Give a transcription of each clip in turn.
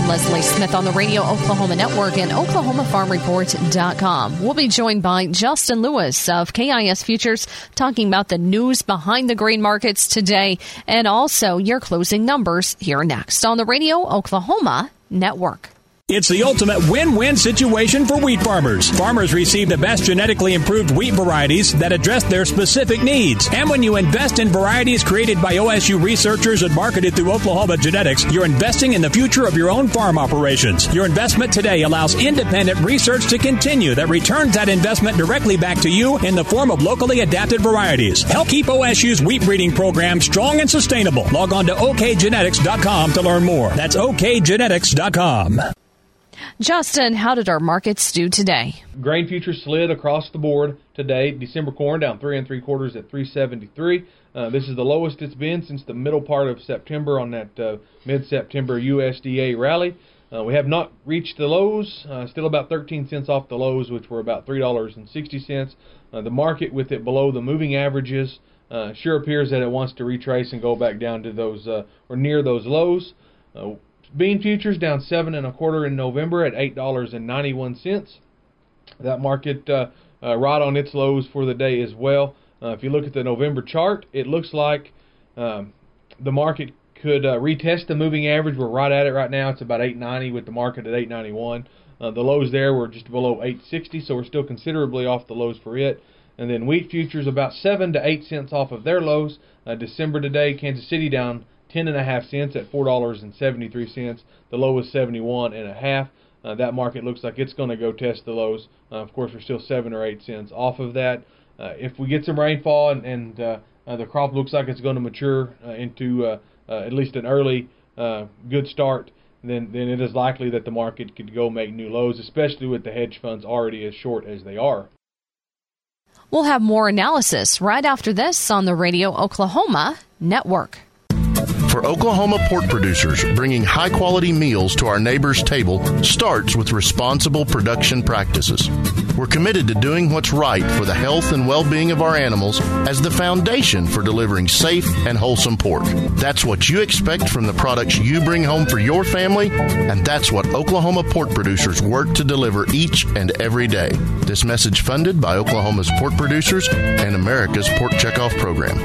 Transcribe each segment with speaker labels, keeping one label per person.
Speaker 1: I'm Leslie Smith on the Radio Oklahoma Network and OklahomaFarmReport.com. We'll be joined by Justin Lewis of KIS Futures talking about the news behind the grain markets today and also your closing numbers here next on the Radio Oklahoma Network.
Speaker 2: It's the ultimate win-win situation for wheat farmers. Farmers receive the best genetically improved wheat varieties that address their specific needs. And when you invest in varieties created by OSU researchers and marketed through Oklahoma Genetics, you're investing in the future of your own farm operations. Your investment today allows independent research to continue that returns that investment directly back to you in the form of locally adapted varieties. Help keep OSU's wheat breeding program strong and sustainable. Log on to okgenetics.com to learn more. That's okgenetics.com.
Speaker 1: Justin, how did our markets do today?
Speaker 3: Grain futures slid across the board today. December corn down 3 3/4 at 373. This is the lowest it's been since the middle part of September on that mid-September USDA rally. We have not reached the lows, still about 13 cents off the lows, which were about $3.60. The market, with it below the moving averages, sure appears that it wants to retrace and go back down to those or near those lows. Bean futures down 7 1/4 in November at $8.91. That market right on its lows for the day as well. If you look at the November chart, it looks like the market could retest the moving average. We're right at it right now. It's about 8.90 with the market at 8.91. The lows there were just below 8.60, so we're still considerably off the lows for it. And then wheat futures about 7 to 8 cents off of their lows. December today, Kansas City down 10.5 cents at $4.73. The low was 71.5. That market looks like it's going to go test the lows. Of course, we're still 7 or 8 cents off of that. If we get some rainfall and the crop looks like it's going to mature into at least an early good start, then it is likely that the market could go make new lows, especially with the hedge funds already as short as they are.
Speaker 1: We'll have more analysis right after this on the Radio Oklahoma Network.
Speaker 4: For Oklahoma pork producers, bringing high-quality meals to our neighbors' table starts with responsible production practices. We're committed to doing what's right for the health and well-being of our animals as the foundation for delivering safe and wholesome pork. That's what you expect from the products you bring home for your family, and that's what Oklahoma pork producers work to deliver each and every day. This message funded by Oklahoma's pork producers and America's Pork Checkoff Program.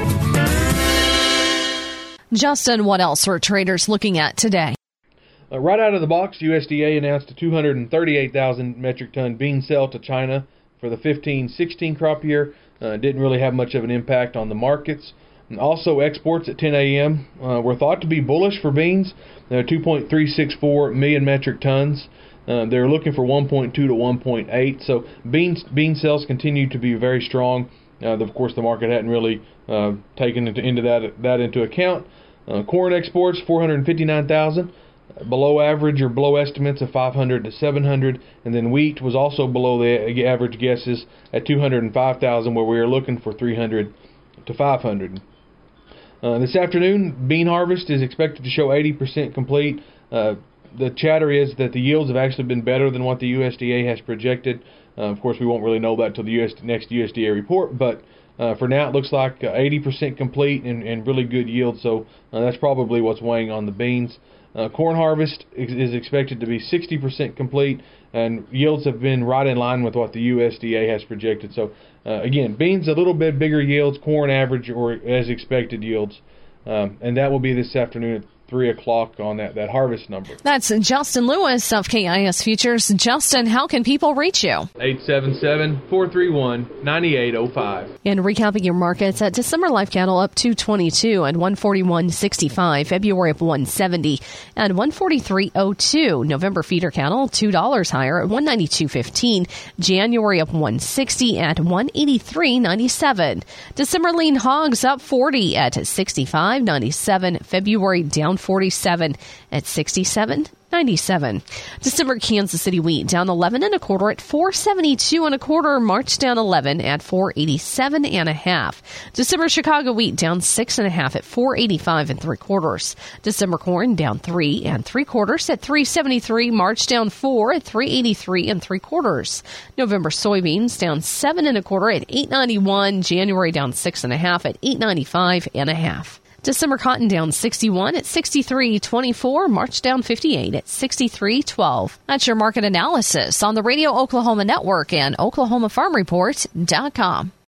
Speaker 1: Justin, what else are traders looking at today?
Speaker 3: Right out of the box, USDA announced a 238,000 metric ton bean sale to China for the 15-16 crop year. Didn't really have much of an impact on the markets. And also, exports at 10 a.m. Were thought to be bullish for beans. They're 2.364 million metric tons. They're looking for 1.2 to 1.8. So bean sales continue to be very strong. Of course, the market hadn't really taken that into account. Corn exports 459,000, below average or below estimates of 500 to 700, and then wheat was also below the average guesses at 205,000, where we are looking for 300 to 500. This afternoon, bean harvest is expected to show 80% complete. The chatter is that the yields have actually been better than what the USDA has projected. Of course, we won't really know that until the next USDA report, but for now it looks like 80% complete and really good yield, so that's probably what's weighing on the beans. Corn harvest is expected to be 60% complete, and yields have been right in line with what the USDA has projected. So, again, beans a little bit bigger yields, corn average or as expected yields, and that will be this afternoon at 3 o'clock on that harvest number.
Speaker 1: That's Justin Lewis of KIS Futures. Justin, how can people reach you?
Speaker 3: 877-431-9805.
Speaker 1: And recapping your markets, at December live cattle up 222 and 141.65, February up 170 and 143.02. November feeder cattle $2 higher at 192.15. January up 160 at 183.97. December lean hogs up 40 at 65.97. February down 47 at 67.97. December Kansas City wheat down 11 1/4 at 472 1/4. March down 11 at 487 1/2. December Chicago wheat down 6 1/2 at 485 3/4. December corn down 3 3/4 at 373. March down 4 at 383 3/4. November soybeans down 7 1/4 at 891. January down 6 1/2 at 895 1/2. December cotton down 61 at 63.24. March down 58 at 63.12. That's your market analysis on the Radio Oklahoma Network and OklahomaFarmReport.com.